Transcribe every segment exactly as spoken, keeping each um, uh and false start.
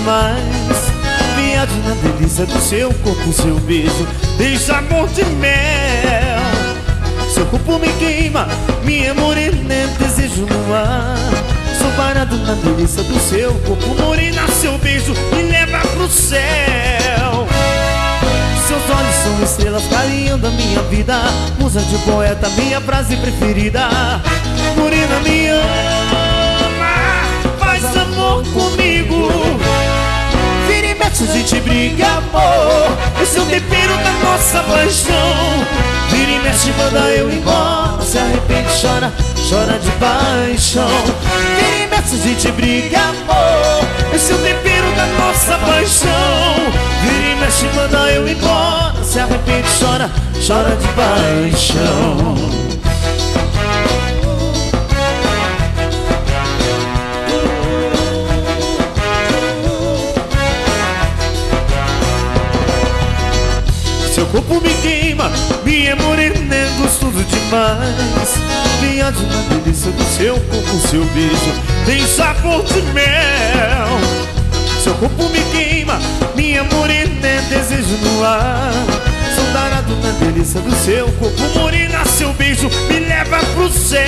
demais. Viado na delícia do seu corpo, seu beijo tem sabor de mel. Seu corpo me queima, minha morena, desejo no ar. Sou parado na delícia do seu corpo, morena, seu beijo me leva pro céu. Seus olhos são estrelas clareando a minha vida, musa de poeta, minha frase preferida. Morena, me ama, faz amor comigo. Vira e mexe, a gente briga, amor, esse é o tempero da nossa paixão. Vira e mexe, manda eu embora, se arrepende, chora, chora de paixão. Vira e mexe, a gente briga, amor, esse é o tempero da nossa paixão. Vira e mexe, manda eu embora, se arrepende, chora, chora de paixão. Seu corpo me queima, minha morena, é gostoso demais. Viado na delícia do seu corpo, seu beijo tem sabor de mel. Seu corpo me queima, minha morena, é desejo no ar. Sou darado na delícia do seu corpo, morena, seu beijo me leva pro céu.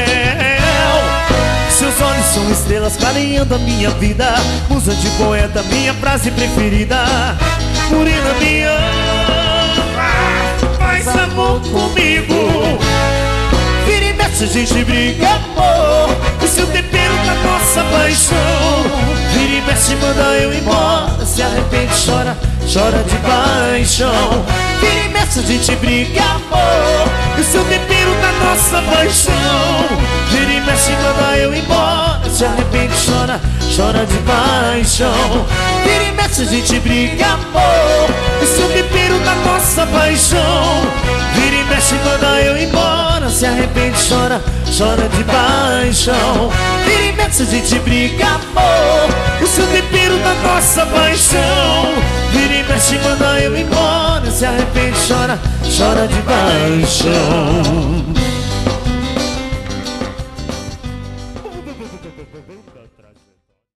Seus olhos são estrelas clareando a minha vida, musa de poeta, minha frase preferida. Morena, me ama, faz amor comigo. Vira e mexe, a gente briga, amor, esse é o tempero da nossa paixão. Vira e mexe, manda eu embora, se arrepende, chora, chora de paixão. Vira e mexe, a gente briga, amor, esse é o tempero da nossa paixão. Vira e mexe, manda eu embora, se arrepende, chora, chora de paixão. Vira e mexe, a gente briga, amor, esse é o tempero da nossa paixão. Vira e mexe, manda eu embora, se arrepende, chora, chora de paixão. Vira e mexe, a gente briga, amor, esse é o tempero da nossa paixão. Vira e mexe, manda eu embora, se arrepende, chora, chora de paixão.